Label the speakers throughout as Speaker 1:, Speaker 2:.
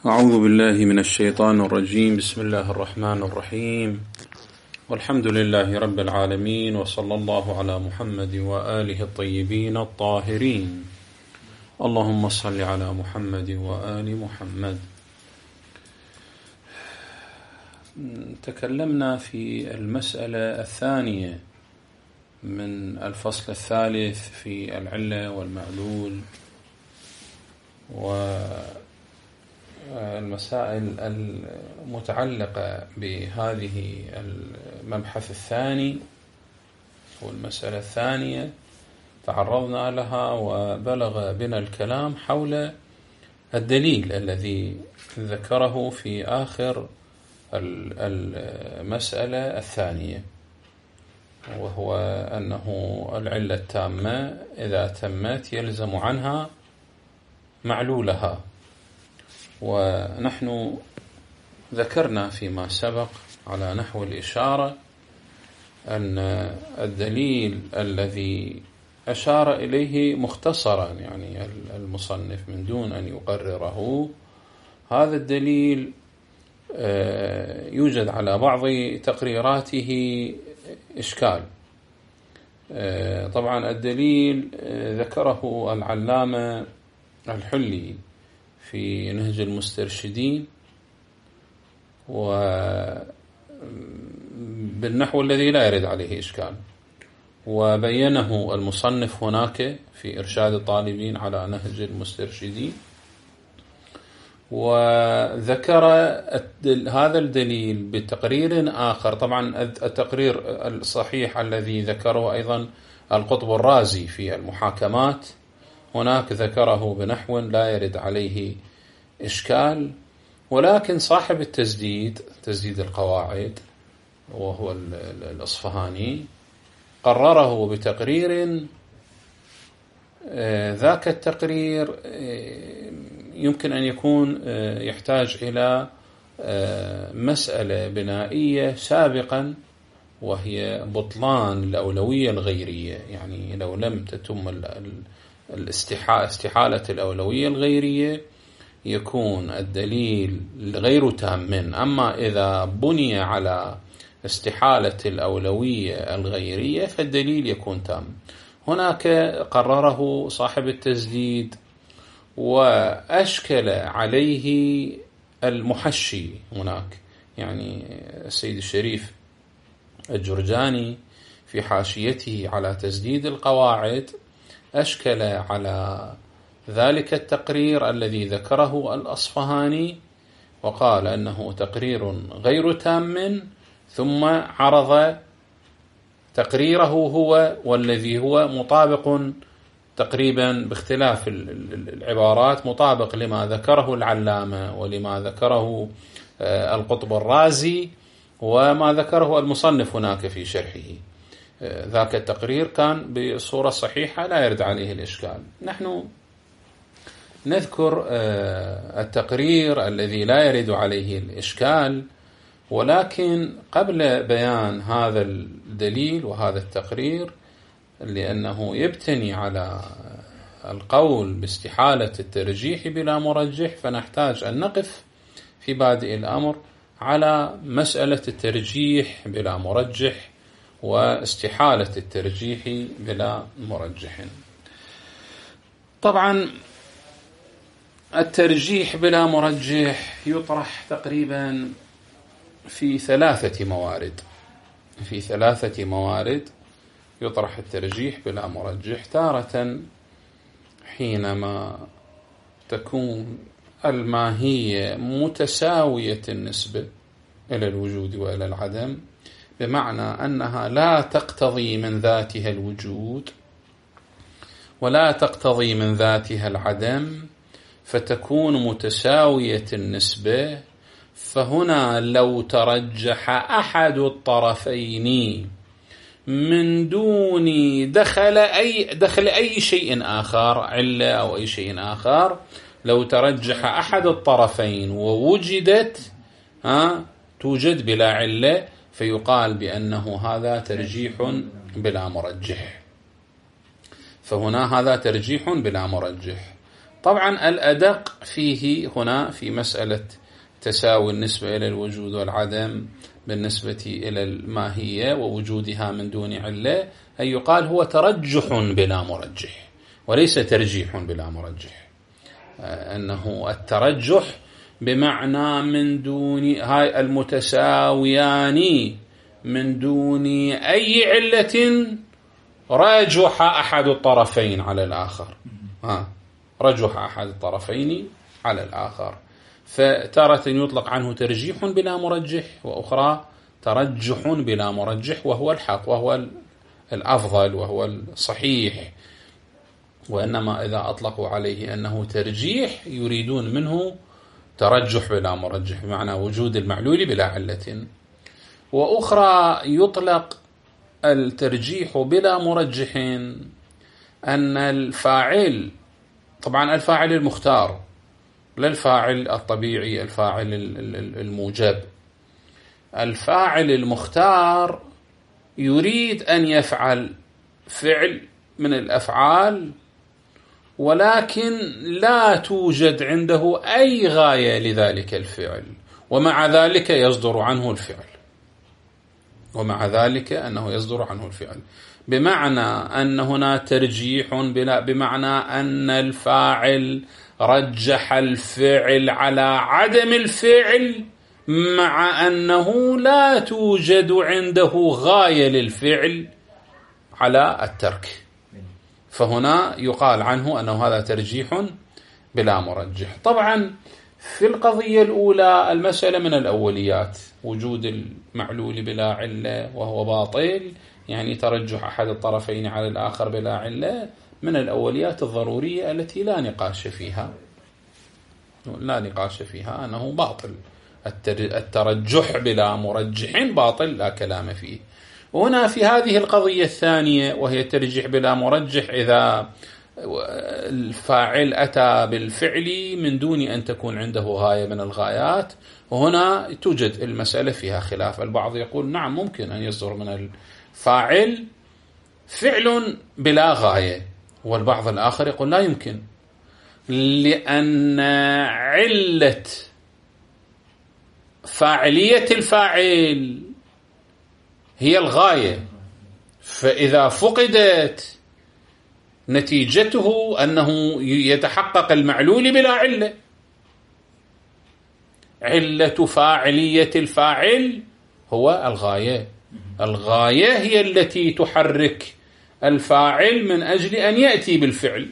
Speaker 1: أعوذ بالله من الشيطان الرجيم. بسم الله الرحمن الرحيم، والحمد لله رب العالمين، وصلى الله على محمد وآله الطيبين الطاهرين. اللهم صل على محمد وآل محمد. تكلمنا في المسألة الثانية من الفصل الثالث في العلة والمعلول والمسائل المتعلقة بهذه المبحث الثاني والمسألة الثانية تعرضنا لها، وبلغ بنا الكلام حول الدليل الذي ذكره في آخر المسألة الثانية، وهو أنه العلة التامة إذا تمت يلزم عنها معلولها. ونحن ذكرنا فيما سبق على نحو الإشارة أن الدليل الذي أشار إليه مختصرا، يعني المصنف من دون أن يقرره، هذا الدليل يوجد على بعض تقريراته إشكال. طبعا الدليل ذكره العلامة الحلي في نهج المسترشدين وبالنحو الذي لا يرد عليه إشكال، وبينه المصنف هناك في إرشاد الطالبين على نهج المسترشدين، وذكر هذا الدليل بتقرير آخر. طبعا التقرير الصحيح الذي ذكره أيضا القطب الرازي في المحاكمات، هناك ذكره بنحو لا يرد عليه إشكال، ولكن صاحب تسديد القواعد وهو الأصفهاني قرره بتقرير، ذاك التقرير يمكن أن يكون يحتاج إلى مسألة بنائية سابقا، وهي بطلان الأولوية الغيرية. يعني لو لم تتم استحالة الأولوية الغيرية يكون الدليل غير تام. أما إذا بني على استحالة الأولوية الغيرية فالدليل يكون تام. هناك قرره صاحب التسديد، وأشكل عليه المحشي هناك، يعني السيد الشريف الجرجاني في حاشيته على تسديد القواعد أشكل على ذلك التقرير الذي ذكره الأصفهاني، وقال أنه تقرير غير تام، ثم عرض تقريره هو والذي هو مطابق تقريبا باختلاف العبارات، مطابق لما ذكره العلامة ولما ذكره القطب الرازي وما ذكره المصنف هناك في شرحه. ذاك التقرير كان بصورة صحيحة لا يرد عليه الإشكال. نحن نذكر التقرير الذي لا يرد عليه الإشكال، ولكن قبل بيان هذا الدليل وهذا التقرير، لأنه يبتني على القول باستحالة الترجيح بلا مرجح، فنحتاج أن نقف في بادئ الأمر على مسألة الترجيح بلا مرجح واستحالة الترجيح بلا مرجح. طبعا الترجيح بلا مرجح يطرح تقريبا في ثلاثة موارد يطرح الترجيح بلا مرجح. تارة حينما تكون الماهية متساوية النسبة إلى الوجود وإلى العدم، بمعنى أنها لا تقتضي من ذاتها الوجود ولا تقتضي من ذاتها العدم، فتكون متساوية النسبة. فهنا لو ترجح أحد الطرفين من دون دخل أي شيء آخر، علة أو أي شيء آخر، لو ترجح أحد الطرفين ووجدت توجد بلا علة، فيقال بأنه هذا ترجيح بلا مرجح. فهنا هذا ترجيح بلا مرجح. طبعا الأدق فيه هنا في مسألة تساوي النسبة إلى الوجود والعدم بالنسبة إلى الماهية ووجودها من دون علة، أن يقال هو ترجح بلا مرجح وليس ترجيح بلا مرجح. أنه الترجح بمعنى من دون هاي المتساويان من دون أي علة رجح أحد الطرفين على الآخر، رجح أحد الطرفين على الآخر. فتارة يطلق عنه ترجيح بلا مرجح، وأخرى ترجح بلا مرجح، وهو الحق وهو الأفضل وهو الصحيح. وإنما إذا أطلقوا عليه أنه ترجيح يريدون منه ترجح بلا مرجح، بمعنى وجود المعلول بلا علة. وأخرى يطلق الترجيح بلا مرجح أن الفاعل، طبعا الفاعل المختار لا الفاعل الطبيعي، الفاعل الموجب، الفاعل المختار يريد أن يفعل فعل من الأفعال، ولكن لا توجد عنده أي غاية لذلك الفعل، ومع ذلك يصدر عنه الفعل، ومع ذلك أنه يصدر عنه الفعل، بمعنى أن هنا ترجيح بمعنى أن الفاعل رجح الفعل على عدم الفعل، مع أنه لا توجد عنده غاية للفعل على الترك. فهنا يقال عنه أنه هذا ترجيح بلا مرجح. طبعا في القضية الأولى المسألة من الأوليات، وجود المعلول بلا علة وهو باطل، يعني ترجح أحد الطرفين على الآخر بلا علة، من الأوليات الضرورية التي لا نقاش فيها أنه باطل. الترجح بلا مرجح باطل لا كلام فيه. وهنا في هذه القضية الثانية وهي الترجيح بلا مرجح، إذا الفاعل أتى بالفعل من دون أن تكون عنده غاية من الغايات، وهنا توجد المسألة فيها خلاف. البعض يقول نعم ممكن أن يصدر من الفاعل فعل بلا غاية، والبعض الآخر يقول لا يمكن، لأن علة فاعلية الفاعل هي الغاية، فإذا فقدت نتيجته أنه يتحقق المعلول بلا علة. علة فاعلية الفاعل هو الغاية، الغاية هي التي تحرك الفاعل من أجل أن يأتي بالفعل.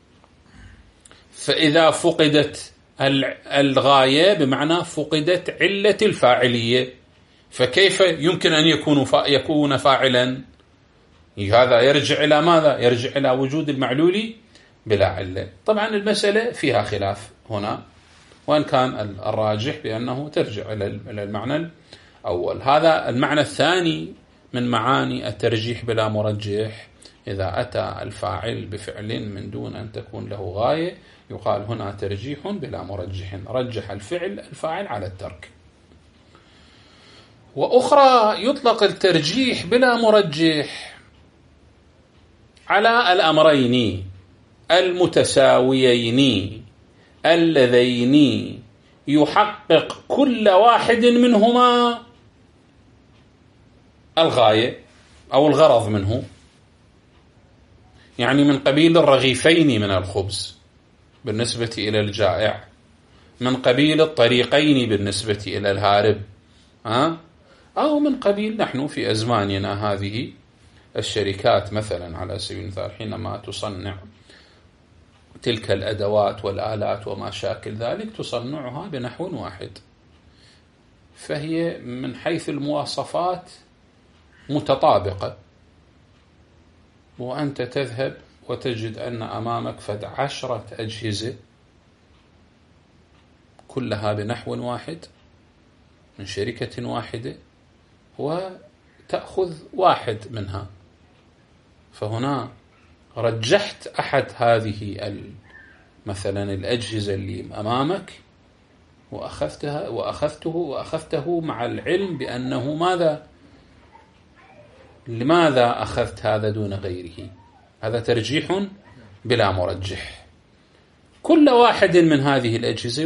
Speaker 1: فإذا فقدت الغاية بمعنى فقدت علة الفاعلية، فكيف يمكن أن يكون فاعلا؟ هذا يرجع إلى ماذا؟ يرجع إلى وجود المعلول بلا علة. طبعا المسألة فيها خلاف هنا، وإن كان الراجح بأنه ترجع إلى المعنى الأول. هذا المعنى الثاني من معاني الترجيح بلا مرجح، إذا أتى الفاعل بفعل من دون أن تكون له غاية يقال هنا ترجيح بلا مرجح، رجح الفاعل على الترك. وأخرى يطلق الترجيح بلا مرجح على الأمرين المتساويين اللذين يحقق كل واحد منهما الغاية أو الغرض منه، يعني من قبيل الرغيفين من الخبز بالنسبة إلى الجائع، من قبيل الطريقين بالنسبة إلى الهارب، أو من قبيل نحن في أزماننا هذه الشركات مثلا على سبيل المثال حينما تصنع تلك الأدوات والآلات وما شاكل ذلك تصنعها بنحو واحد، فهي من حيث المواصفات متطابقة، وأنت تذهب وتجد أن أمامك 10 أجهزة كلها بنحو واحد من شركة واحدة، وتأخذ واحد منها. فهنا رجحت أحد هذه مثلا الأجهزة اللي أمامك وأخذته مع العلم بأنه لماذا أخذت هذا دون غيره؟ هذا ترجيح بلا مرجح. كل واحد من هذه الأجهزة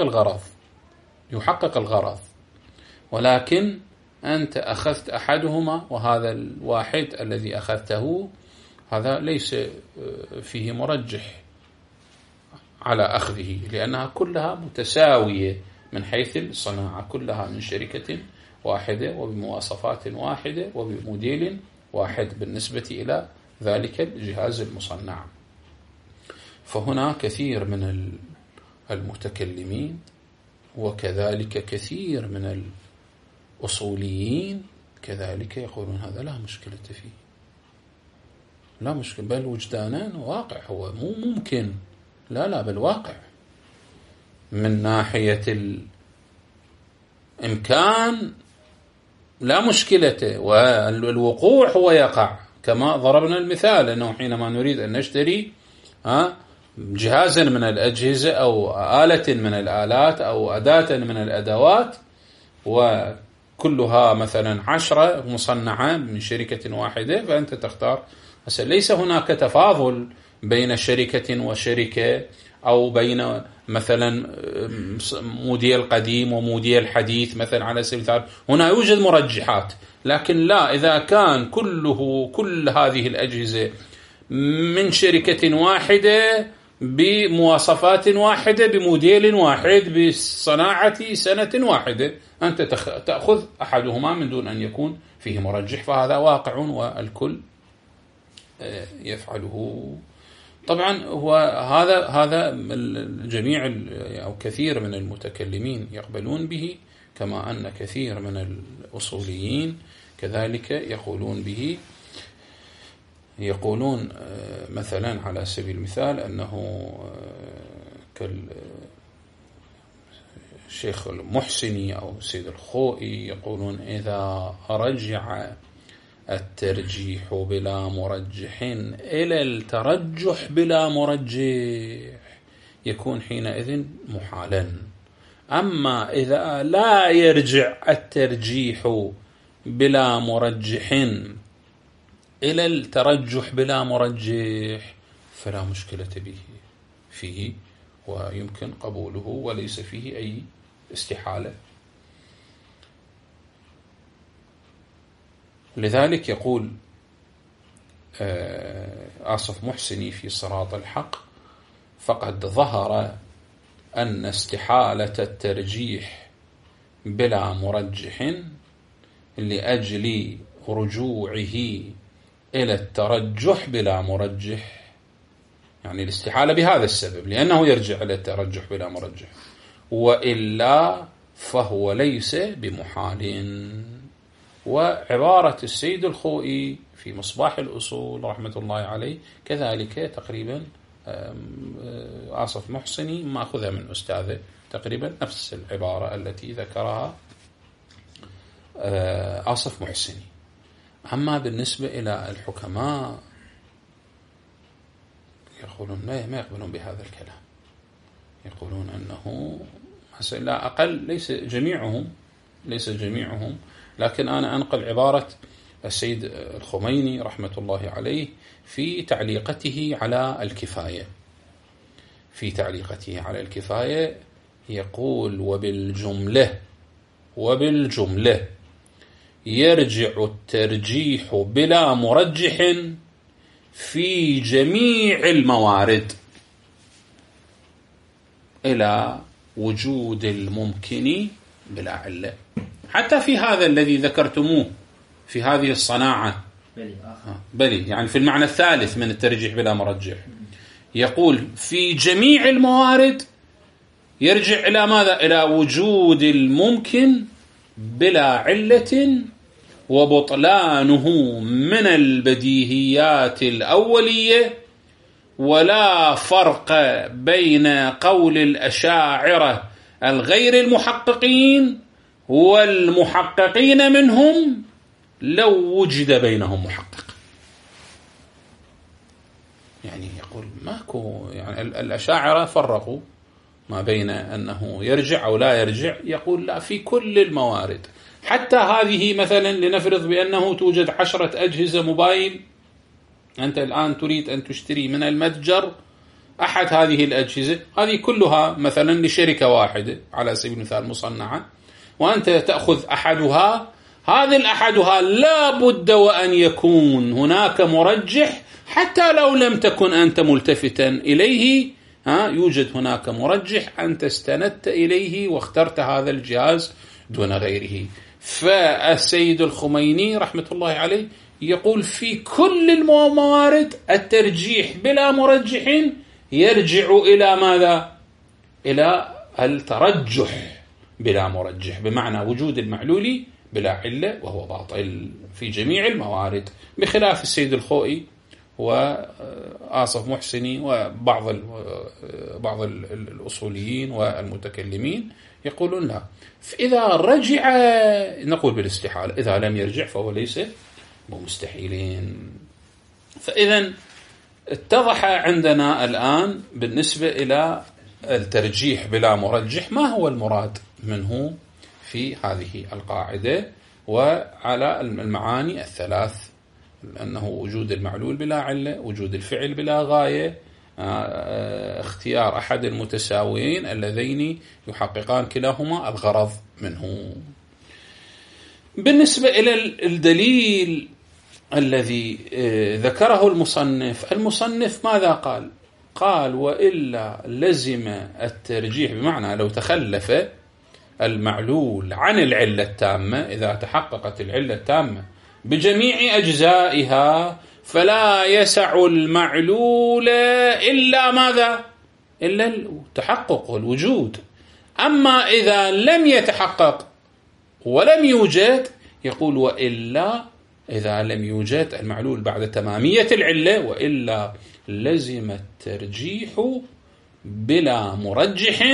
Speaker 1: يحقق الغرض، ولكن أنت أخذت أحدهما، وهذا الواحد الذي أخذته هذا ليس فيه مرجح على أخذه، لأنها كلها متساوية من حيث الصناعة، كلها من شركة واحدة وبمواصفات واحدة وبموديل واحد بالنسبة إلى ذلك الجهاز المصنع. فهنا كثير من المتكلمين وكذلك كثير من الأصوليين كذلك يقولون هذا لا مشكلة فيه، لا مشكلة، بل وجدانا واقع، هو مو ممكن، لا بل واقع من ناحية الإمكان لا مشكلة، والوقوع هو يقع. كما ضربنا المثال أنه حينما نريد أن نشتري جهازا من الأجهزة أو آلة من الآلات أو أداة من الأدوات، وكلها مثلا 10 مصنعة من شركة واحدة، فأنت تختار. ليس هناك تفاضل بين شركة وشركة، أو بين مثلا موديل قديم وموديل حديث مثلا على سبيل المثال، هنا يوجد مرجحات، لكن لا إذا كان كل هذه الأجهزة من شركة واحدة بمواصفات واحدة بموديل واحد بصناعة سنة واحدة، أنت تأخذ أحدهما من دون أن يكون فيه مرجح، فهذا واقع والكل يفعله. طبعا هو هذا الجميع أو كثير من المتكلمين يقبلون به، كما أن كثير من الأصوليين كذلك يقولون به. يقولون مثلا على سبيل المثال أنه كالشيخ المحسني أو السيد الخوئي يقولون إذا رجع الترجيح بلا مرجح إلى الترجح بلا مرجح يكون حينئذ محالا. أما إذا لا يرجع الترجيح بلا مرجح إلى الترجح بلا مرجح فلا مشكلة به فيه، ويمكن قبوله وليس فيه أي استحالة. لذلك يقول آصف محسني في صراط الحق: فقد ظهر أن استحالة الترجيح بلا مرجح لأجل رجوعه إلى الترجح بلا مرجح، يعني الاستحالة بهذا السبب لأنه يرجع إلى الترجح بلا مرجح، وإلا فهو ليس بمحال. وعبارة السيد الخوئي في مصباح الأصول رحمة الله عليه كذلك تقريبا آصف محسني مأخذها من أستاذه، تقريبا نفس العبارة التي ذكرها آصف محسني. أما بالنسبة إلى الحكماء يقولون ما يقبلون بهذا الكلام، يقولون أنه لا أقل ليس جميعهم، لكن أنا أنقل عبارة السيد الخميني رحمة الله عليه في تعليقته على الكفاية. يقول: وبالجملة يرجع الترجيح بلا مرجح في جميع الموارد إلى وجود الممكن بلا علة. حتى في هذا الذي ذكرتموه في هذه الصناعة بلي يعني في المعنى الثالث من الترجيح بلا مرجح، يقول في جميع الموارد يرجع إلى ماذا؟ إلى وجود الممكن بلا علة، وبطلانه من البديهيات الأولية، ولا فرق بين قول الأشاعرة الغير المحققين والمحققين منهم لو وجد بينهم محقق. يعني يقول ماكو، يعني الأشاعرة فرقوا ما بين أنه يرجع أو لا يرجع، يقول لا في كل الموارد. حتى هذه مثلا لنفرض بأنه توجد 10 أجهزة موبايل، أنت الآن تريد أن تشتري من المتجر أحد هذه الأجهزة هذه كلها مثلا لشركة واحدة على سبيل المثال مصنعة، وأنت تأخذ أحدها، هذه الأحدها لا بد وأن يكون هناك مرجح حتى لو لم تكن أنت ملتفتا إليه، يوجد هناك مرجح أنت استندت إليه واخترت هذا الجهاز دون غيره. فالسيد الخميني رحمة الله عليه يقول في كل الموارد الترجيح بلا مرجح يرجع إلى ماذا؟ إلى الترجح بلا مرجح، بمعنى وجود المعلول بلا علة وهو باطل في جميع الموارد، بخلاف السيد الخوئي وآصف محسني وبعض الأصوليين والمتكلمين يقولون لا، فإذا رجع نقول بالاستحالة، إذا لم يرجع فهو ليس بمستحيلين. فإذا اتضح عندنا الآن بالنسبة إلى الترجيح بلا مرجح ما هو المراد منه في هذه القاعدة، وعلى المعاني الثلاث، أنه وجود المعلول بلا علة، وجود الفعل بلا غاية، اختيار أحد المتساويين اللذين يحققان كلاهما الغرض منه. بالنسبة إلى الدليل الذي ذكره المصنف ماذا قال؟ قال وإلا لزم الترجيح، بمعنى لو تخلف المعلول عن العلة التامة، إذا تحققت العلة التامة بجميع أجزائها فلا يسع المعلول إلا ماذا؟ إلا التحقق والوجود. أما إذا لم يتحقق ولم يوجد، يقول وإلا إذا لم يوجد المعلول بعد تمامية العلة، وإلا لزم الترجيح بلا مرجح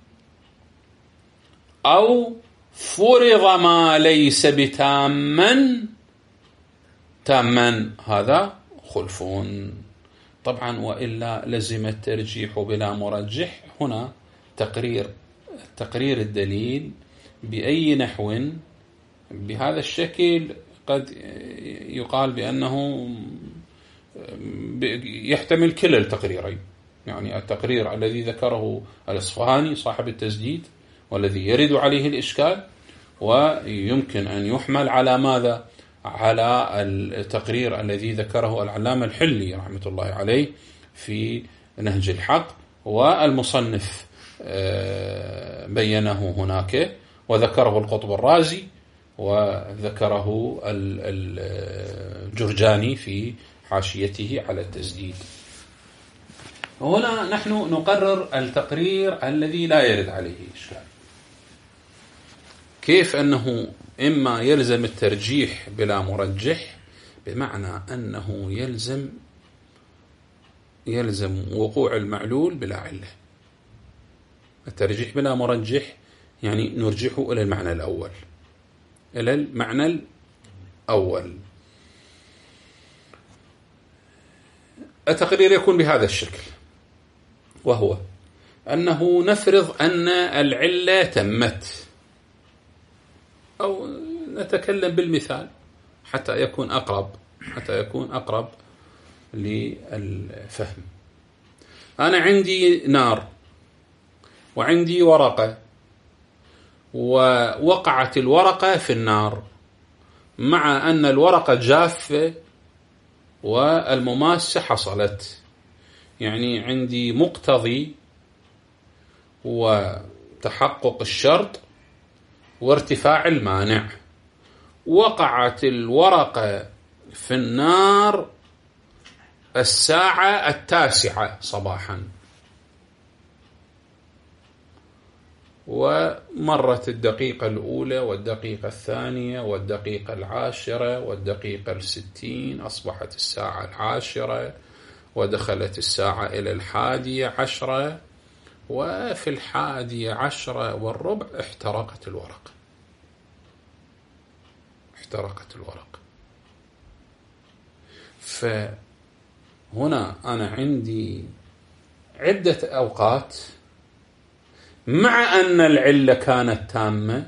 Speaker 1: أو فرض ما ليس بتاما هذا خلف. طبعا وإلا لزم الترجيح بلا مرجح، هنا تقرير الدليل بأي نحو بهذا الشكل قد يقال بأنه يحتمل كلا التقريرين، يعني التقرير الذي ذكره الإصفهاني صاحب التسديد والذي يرد عليه الإشكال، ويمكن أن يحمل على ماذا؟ على التقرير الذي ذكره العلامة الحلي رحمة الله عليه في نهج الحق، والمصنف بينه هناك، وذكره القطب الرازي، وذكره الجرجاني في حاشيته على التسديد. هنا نحن نقرر التقرير الذي لا يرد عليه إشكال، كيف أنه إما يلزم الترجيح بلا مرجح، بمعنى أنه يلزم وقوع المعلول بلا علة. الترجيح بلا مرجح يعني نرجحه إلى المعنى الأول. التقرير يكون بهذا الشكل، وهو أنه نفرض أن العلة تمت، أو نتكلم بالمثال حتى يكون أقرب للفهم. أنا عندي نار وعندي ورقة، ووقعت الورقة في النار، مع أن الورقة جافة والمماسة حصلت، يعني عندي مقتضي وتحقق الشرط وارتفاع المانع. وقعت الورقة في النار الساعة 9 صباحا، ومرت الدقيقة الأولى والدقيقة الثانية والدقيقة 10 والدقيقة 60، أصبحت الساعة 10 ودخلت الساعة إلى 11، وفي 11:15 احترقت الورقة. فهنا أنا عندي عدة أوقات، مع أن العلة كانت تامة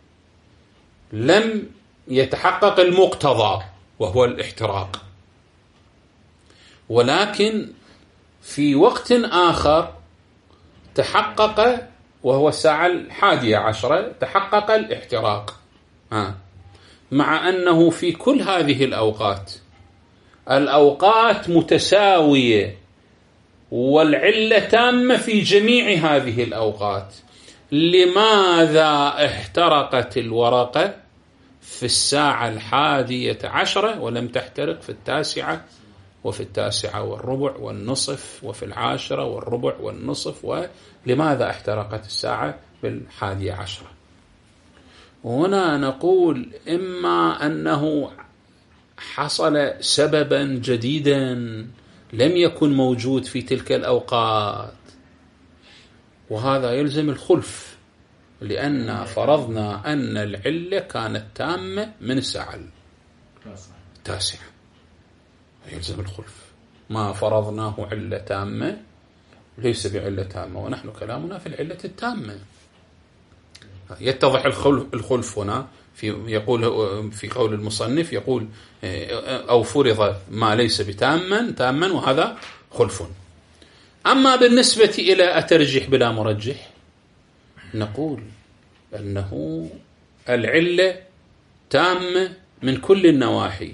Speaker 1: لم يتحقق المقتضى وهو الاحتراق، ولكن في وقت آخر تحقق، وهو الساعة 11 تحقق الاحتراق، مع أنه في كل هذه الأوقات متساوية والعلة تامة في جميع هذه الأوقات، لماذا احترقت الورقة في الساعة 11 ولم تحترق في 9 وفي 9:15 والنصف وفي 10:15 والنصف؟ ولماذا احترقت الساعة 11؟ هنا نقول إما أنه حصل سببا جديدا لم يكن موجود في تلك الأوقات، وهذا يلزم الخلف، لأن فرضنا أن العلة كانت تامة من الساعة 9، يلزم الخلف. ما فرضناه علة تامة ليس بعلة تامة، ونحن كلامنا في العلة التامة. يتضح الخلف هنا يقول في قول المصنف، يقول أو فرض ما ليس تاما، وهذا خلف. أما بالنسبة إلى الترجيح بلا مرجح، نقول أنه العلة تامة من كل النواحي،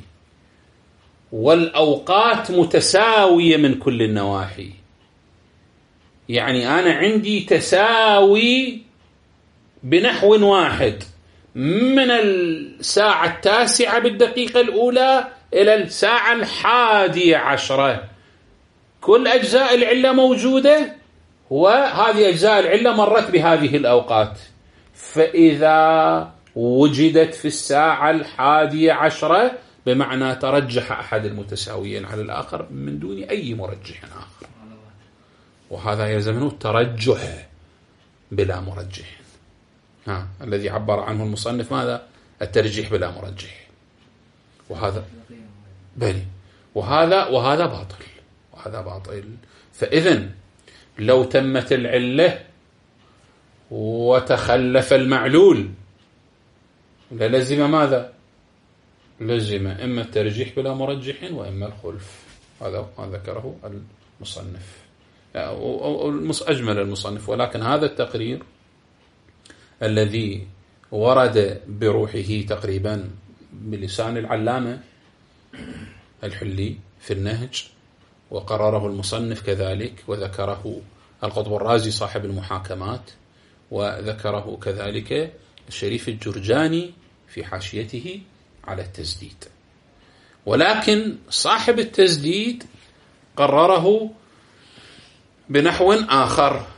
Speaker 1: والأوقات متساوية من كل النواحي. يعني أنا عندي تساوي بنحو واحد من الساعة 9 بالدقيقة الأولى إلى الساعة 11، كل أجزاء العلة موجودة، وهذه أجزاء العلة مرت بهذه الأوقات. فإذا وجدت في الساعة 11 بمعنى ترجح أحد المتساويين على الآخر من دون أي مرجح آخر، وهذا يلزمه الترجح بلا مرجح. الذي عبر عنه المصنف ماذا؟ الترجيح بلا مرجح. وهذا بلي، وهذا باطل. فإذن لو تمت العلة وتخلف المعلول للزم ماذا؟ لزم إما الترجيح بلا مرجح وإما الخلف. هذا ما ذكره المصنف، أجمل المصنف. ولكن هذا التقرير الذي ورد بروحه تقريبا بلسان العلامة الحلي في النهج، وقرره المصنف كذلك، وذكره القطب الرازي صاحب المحاكمات، وذكره كذلك الشريف الجرجاني في حاشيته على التسديد. ولكن صاحب التسديد قرره بنحو آخر.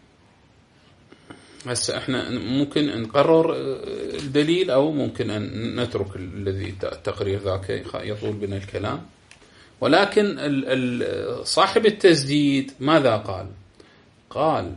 Speaker 1: هسه احنا ممكن نقرر الدليل أو ممكن أن نترك الذي التقرير ذاك يطول بنا الكلام. ولكن صاحب التسديد ماذا قال؟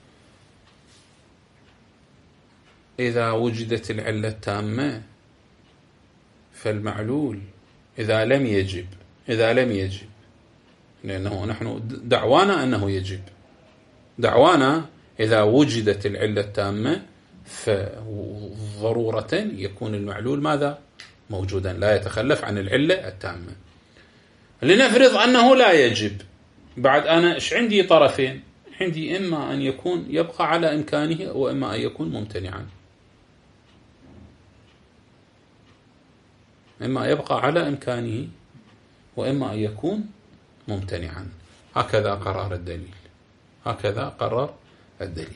Speaker 1: إذا وجدت العلة التامة فالمعلول إذا لم يجب، لأنه نحن دعوانا أنه يجب، دعوانا إذا وجدت العلة التامة فضرورة يكون المعلول ماذا؟ موجودا، لا يتخلف عن العلة التامة. لنفرض أنه لا يجب، بعد أنا إيش عندي؟ طرفين، عندي إما أن يكون يبقى على إمكانه وإما أن يكون ممتنعا، إما يبقى على إمكانه وإما أن يكون ممتنعا. هكذا قرر الدليل،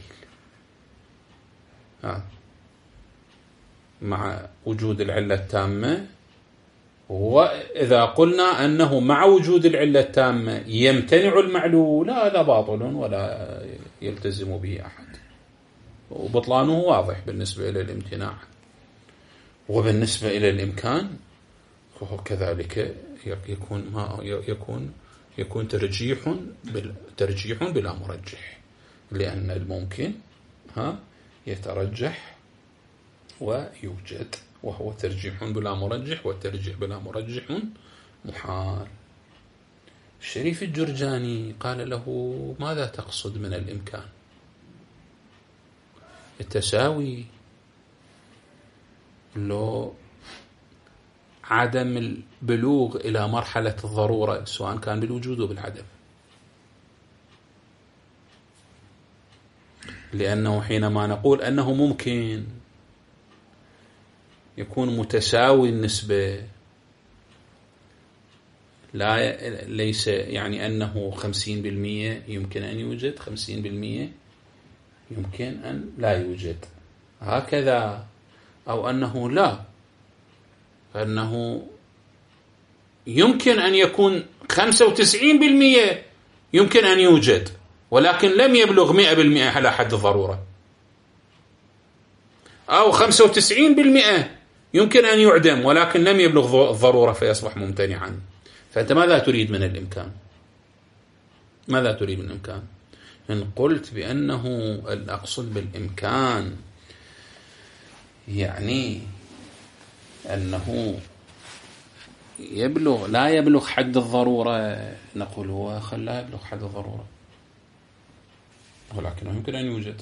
Speaker 1: مع وجود العلة التامة. وإذا قلنا أنه مع وجود العلة التامة يمتنع المعلول، هذا باطل ولا يلتزم به أحد، وبطلانه واضح بالنسبة إلى الامتناع. وبالنسبة إلى الإمكان فهو كذلك يكون ترجيح بلا مرجح، لأن الممكن يترجح ويوجد، وهو ترجيح بلا مرجح، والترجيح بلا مرجح محال. الشريف الجرجاني قال له: ماذا تقصد من الإمكان؟ التساوي، لو عدم البلوغ إلى مرحلة الضرورة، سواء كان بالوجود أو بالعدم. لأنه حينما نقول أنه ممكن يكون متساوي النسبة، ليس يعني أنه 50% يمكن أن يوجد، 50% يمكن أن لا يوجد، هكذا. أو أنه لا، أنه يمكن أن يكون 95% يمكن أن يوجد ولكن لم يبلغ 100% على حد الضرورة، أو 95% يمكن أن يعدم ولكن لم يبلغ الضرورة فيصبح ممتنعا. فأنت ماذا تريد من الإمكان؟ ماذا تريد من الإمكان؟ إن قلت بأنه الأقصد بالإمكان يعني أنه لا يبلغ حد الضرورة، نقول هو لا يبلغ حد الضرورة ولكنه يمكن أن يوجد،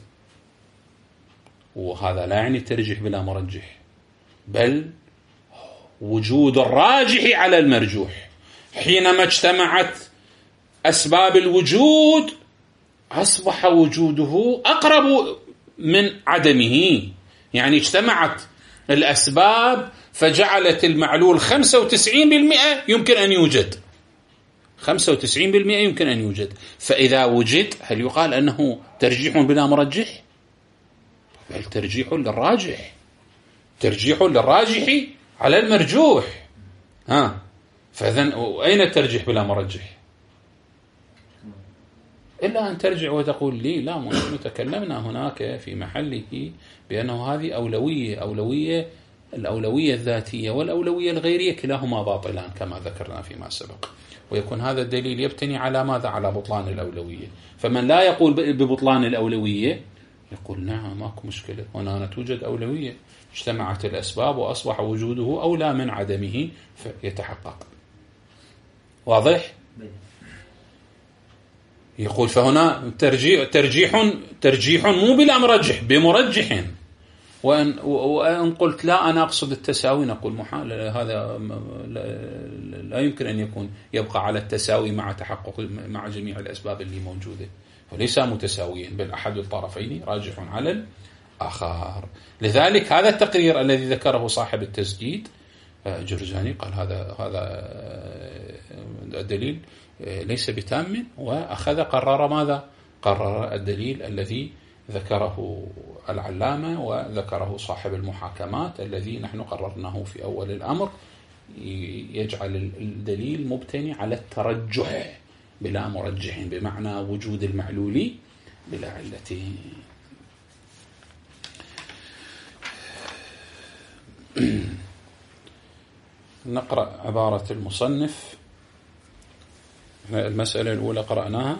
Speaker 1: وهذا لا يعني ترجيح بلا مرجح، بل وجود الراجح على المرجوح. حينما اجتمعت أسباب الوجود أصبح وجوده أقرب من عدمه، يعني اجتمعت الأسباب فجعلت المعلول 95% يمكن أن يوجد، 95% يمكن أن يوجد. فإذا وجد هل يقال أنه ترجيح بلا مرجح؟ بل ترجيح للراجح، ترجيح للراجح على المرجوح. فإذن أين الترجيح بلا مرجح؟ إلا أن ترجع وتقول لي لا، نحن تكلمنا هناك في محله بأنه هذه أولوية الأولوية الذاتية والأولوية الغيرية كلاهما باطلان كما ذكرنا فيما سبق، ويكون هذا الدليل يبتني على ماذا؟ على بطلان الأولوية. فمن لا يقول ببطلان الأولوية يقول نعم ماكو مشكلة، هنا توجد أولوية، اجتمعت الأسباب وأصبح وجوده أولى من عدمه فيتحقق. واضح؟ يقول فهنا ترجيح مو بلا مرجح، بمرجح. وأن قلت لا أنا أقصد التساوي، نقول محال، هذا لا يمكن أن يكون يبقى على التساوي مع تحقق مع جميع الأسباب اللي موجودة، فليس متساويين، بل أحد الطرفين راجح على الآخر. لذلك هذا التقرير الذي ذكره صاحب التسديد جرجاني قال هذا الدليل ليس بتام، قرر ماذا؟ قرر الدليل الذي ذكره العلامة وذكره صاحب المحاكمات الذي نحن قررناه في أول الأمر، يجعل الدليل مبتني على الترجح بلا مرجح، بمعنى وجود المعلول بلا علة. نقرأ عبارة المصنف. المسألة الأولى قرأناها.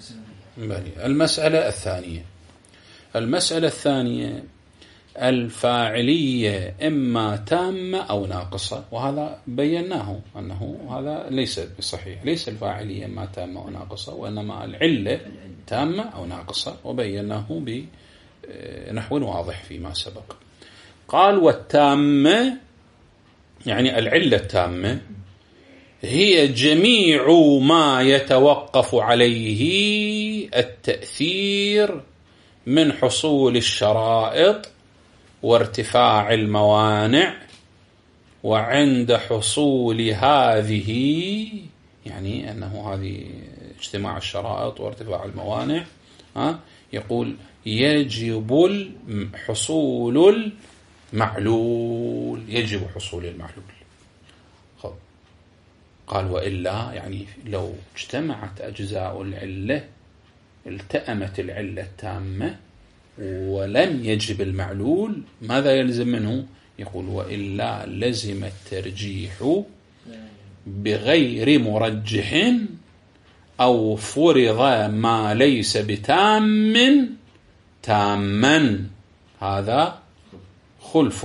Speaker 1: المسألة الثانية الفاعلية إما تامة أو ناقصة، وهذا بيناه أنه هذا ليس بصحيح، ليس الفاعلية إما تامة أو ناقصة، وإنما العلة تامة أو ناقصة، وبيناه بنحو واضح فيما سبق. قال والتامة يعني العلة التامة هي جميع ما يتوقف عليه التأثير من حصول الشرائط وارتفاع الموانع، وعند حصول هذه يعني أنه هذه اجتماع الشرائط وارتفاع الموانع يقول يجب حصول المعلول، يجب حصول المعلول. قال وإلا يعني لو اجتمعت أجزاء العلة، التأمت العلة التامة ولم يجب المعلول، ماذا يلزم منه؟ يقول وإلا لزم الترجيح بغير مرجح أو فرض ما ليس بتام تاما، هذا خلف.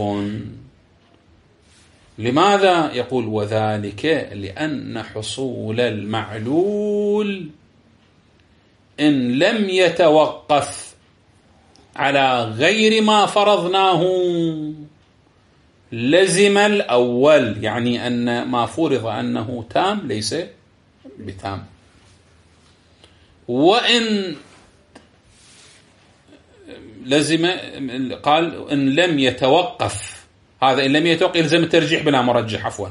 Speaker 1: لماذا؟ يقول وذلك لأن حصول المعلول إن لم يتوقف على غير ما فرضناه لزم الأول، يعني أن ما فرض أنه تام ليس بتام. وإن لزم، قال إن لم يتوقف، هذا إن لم يتوقف يلزم الترجيح بلا مرجح عفوا.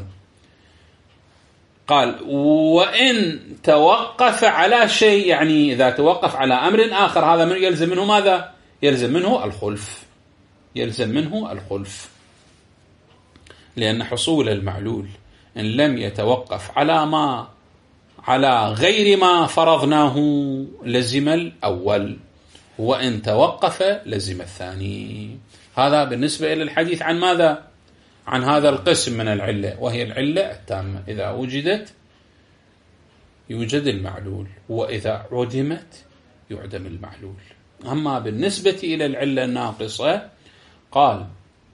Speaker 1: قال وإن توقف على شيء، يعني إذا توقف على أمر آخر هذا من يلزم منه ماذا؟ يلزم منه الخلف، يلزم منه الخلف، لأن حصول المعلول إن لم يتوقف على غير ما فرضناه لزم الأول، وإن توقف لزم الثاني. هذا بالنسبة إلى الحديث عن ماذا؟ عن هذا القسم من العلة، وهي العلة التامة. إذا وجدت يوجد المعلول، وإذا عدمت يعدم المعلول. أما بالنسبة إلى العلة الناقصة قال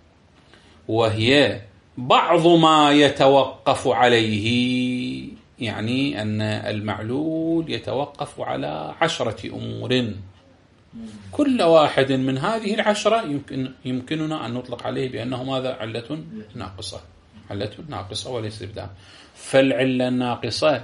Speaker 1: وهي بعض ما يتوقف عليه، يعني أن المعلول يتوقف على 10 أمور، كل واحد من هذه 10 يمكننا أن نطلق عليه بأنه ماذا؟ علة ناقصة، علة ناقصة وليس إبداع. فالعلة الناقصة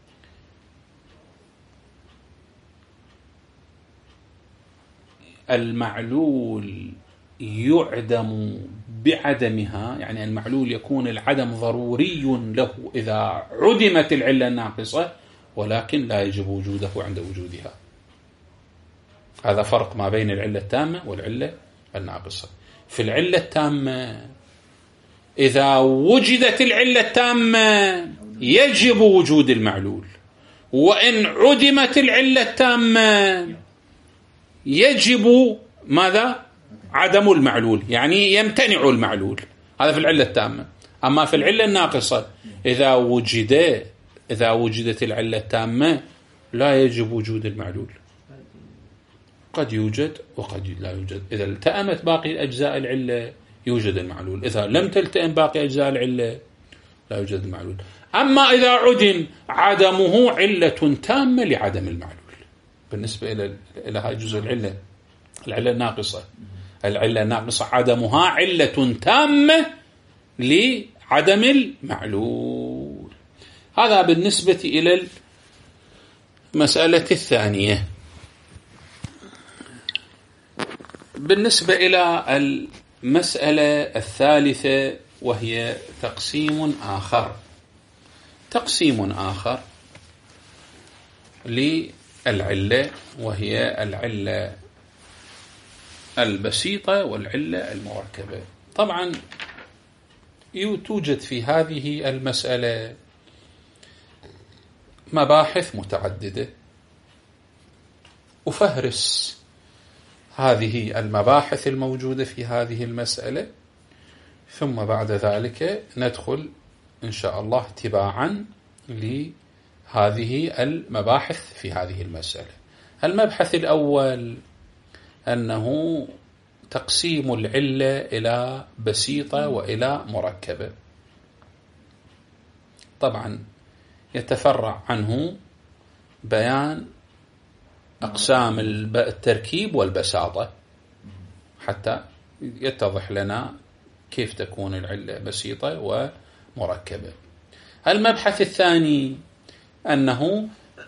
Speaker 1: المعلول يعدم بعدمها، يعني المعلول يكون العدم ضروري له إذا عدمت العلة الناقصة، ولكن لا يجب وجوده عند وجودها. هذا فرق ما بين العلة التامة والعلة الناقصة. في العلة التامة إذا وجدت العلة التامة يجب وجود المعلول، وإن عدمت العلة التامة يجب ماذا؟ عدم المعلول، يعني يمتنع المعلول. هذا في العلة التامة. أما في العلة الناقصة إذا وجدت العلة التامة لا يجب وجود المعلول، قد يوجد وقد لا يوجد. إذا التأمت باقي أجزاء العلة يوجد المعلول، إذا لم تلتئم باقي أجزاء العلة لا يوجد المعلول. أما إذا عدم عدمه علة تامة لعدم المعلول. بالنسبة إلى هاي جزء العلة الناقصة، العلة الناقصة عدمها علة تامة لعدم المعلول. هذا بالنسبة إلى المسألة الثانية. بالنسبة إلى المسألة الثالثة وهي تقسيم آخر للعلة، وهي العلة البسيطة والعلة المركبة. طبعا توجد في هذه المسألة مباحث متعددة، أفهرس هذه المباحث الموجودة في هذه المسألة، ثم بعد ذلك ندخل إن شاء الله تباعا لهذه المباحث في هذه المسألة. المبحث الأول أنه تقسيم العلة إلى بسيطة وإلى مركبة. طبعا يتفرع عنه بيان أقسام التركيب والبساطة حتى يتضح لنا كيف تكون العلة بسيطة ومركبة. المبحث الثاني أنه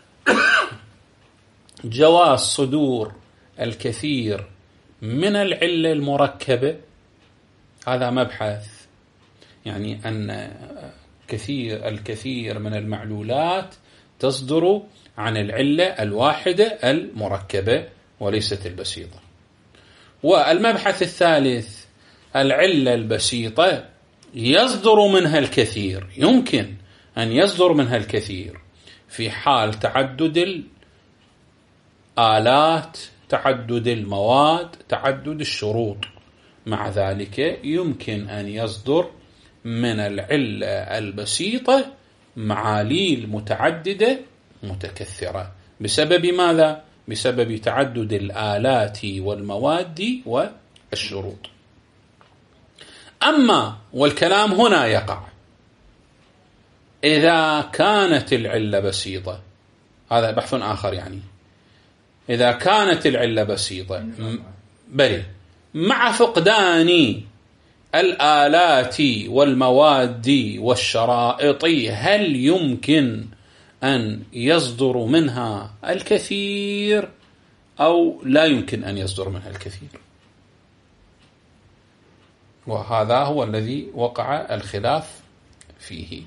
Speaker 1: جواز صدور الكثير من العلة المركبة. هذا مبحث، يعني أن الكثير من المعلولات تصدر عن العلة الواحدة المركبة وليست البسيطة. والمبحث الثالث العلة البسيطة يصدر منها الكثير، يمكن أن يصدر منها الكثير في حال تعدد الآلات، تعدد المواد، تعدد الشروط. مع ذلك يمكن أن يصدر من العلة البسيطة معاليل متعددة متكثرة. بسبب ماذا؟ بسبب تعدد الآلات والمواد والشروط. أما والكلام هنا يقع إذا كانت العلة بسيطة، هذا بحث آخر، يعني إذا كانت العلة بسيطة بل مع فقدان الآلات والمواد والشرائط، هل يمكن أن يصدر منها الكثير أو لا يمكن أن يصدر منها الكثير؟ وهذا هو الذي وقع الخلاف فيه.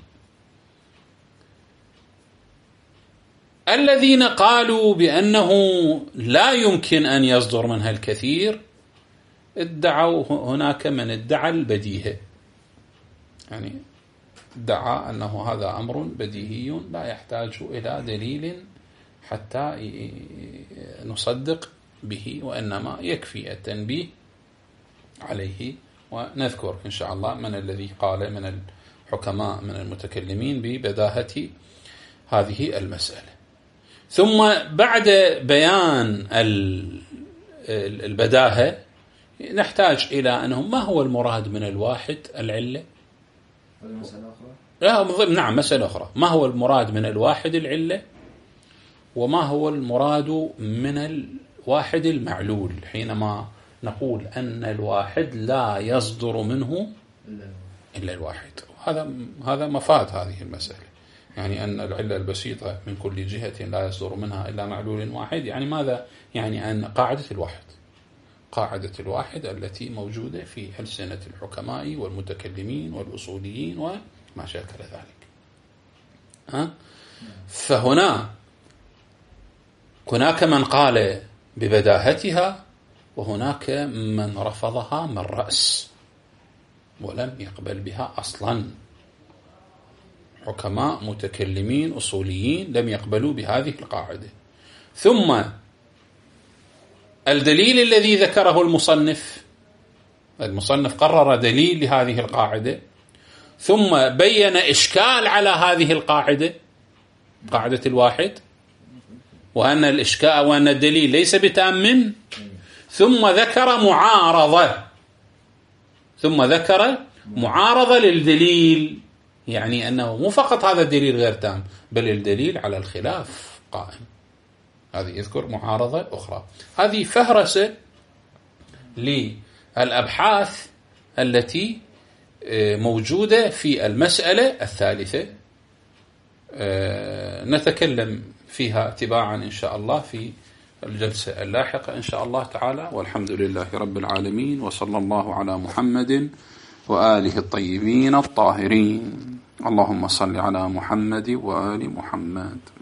Speaker 1: الذين قالوا بأنه لا يمكن أن يصدر منها الكثير ادعوا، هناك من ادعى البديهة، يعني ادعى أنه هذا أمر بديهي لا يحتاج إلى دليل حتى نصدق به، وإنما يكفي التنبيه عليه. ونذكر إن شاء الله من الذي قال من الحكماء من المتكلمين ببداهة هذه المسألة. ثم بعد بيان البداهة نحتاج إلى أنه ما هو المراد من الواحد العلة؟ نعم، مسألة أخرى. ما هو المراد من الواحد العلة، وما هو المراد من الواحد المعلول حينما نقول أن الواحد لا يصدر منه إلا الواحد؟ هذا مفاد هذه المسألة، يعني أن العلة البسيطة من كل جهة لا يصدر منها إلا معلول واحد. يعني ماذا؟ يعني أن قاعدة الواحد التي موجودة في ألسنة الحكماء والمتكلمين والأصوليين وما شاكل ذلك. هناك من قال ببداهتها، وهناك من رفضها من رأس ولم يقبل بها أصلا. حكماء متكلمين أصوليين لم يقبلوا بهذه القاعدة. ثم الدليل الذي ذكره المصنف قرر دليل لهذه القاعدة، ثم بين إشكال على هذه القاعدة، قاعدة الواحد، وأن الإشكال وأن الدليل ليس بتام، ثم ذكر معارضة للدليل، يعني أنه مو فقط هذا الدليل غير تام، بل الدليل على الخلاف قائم. هذه يذكر معارضة أخرى. هذه فهرسة للأبحاث التي موجودة في المسألة الثالثة، نتكلم فيها تباعا إن شاء الله في الجلسة اللاحقة إن شاء الله تعالى. والحمد لله رب العالمين، وصلى الله على محمد وآله الطيبين الطاهرين. اللهم صل على محمد وآل محمد.